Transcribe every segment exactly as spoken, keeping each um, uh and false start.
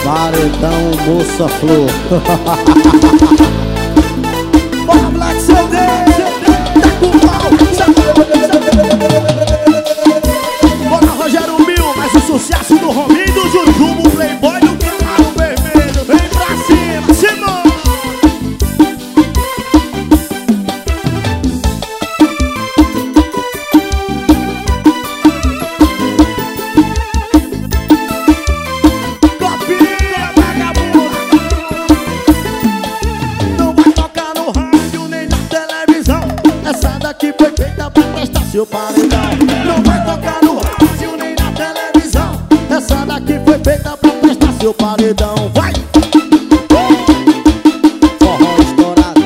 Paredão Moça Flor. Bora, Black C D, tá com pau. Bora, Rogério Mil, mais o sucesso do Rominho, do Jujubo, o Playboy do Camaro Vermelho. Vem pra cima, Simão. Copinha, vagabundo. Não vai tocar no rádio nem na televisão. Essa daqui foi feita pra testar seu paredão. Não vai tocar no rádio nem na televisão. Essa daqui foi feita pra testar seu paredão. Vai! Forró estourado.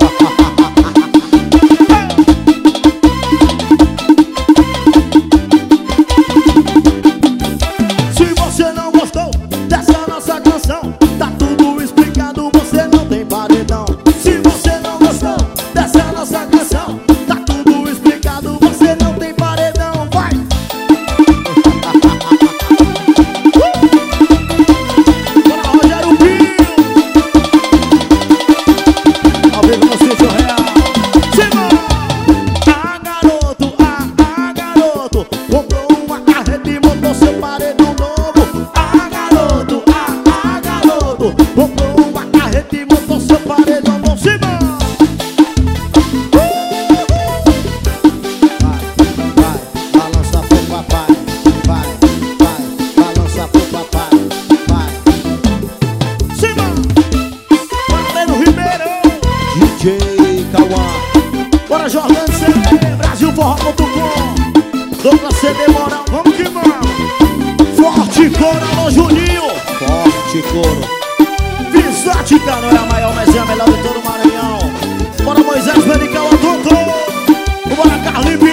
Se você não gostou dessa nossa canção, tá tudo explicado, você não tem paredão. Se você não gostou dessa nossa canção, tá tudo explicado, você não tem paredão. Vai! Bora, Rogério Pinho! Ao vivo no Sítio Real. Simão! Ah, garoto, ah, ah, garoto, comprou uma carreta e montou seu paredão novo. Ah, garoto, ah, ah, garoto, comprou uma carreta e montou seu paredão novo. Simão! Vai, balança pro papai. Vai, vai, balança pro papai. Vai, Simão! Valendo Ribeiro! D J Cauã. Bora, Jordan C D, Brasil Forró ponto com. Douglas C D Moral, vamos que vamos! Forte Coral, alô Juninho! Forte couro. Visótica não é a maior, mas é a melhor de todo o Maranhão. Bora, Moisés Medical, Adulto! Bora, Carlinhos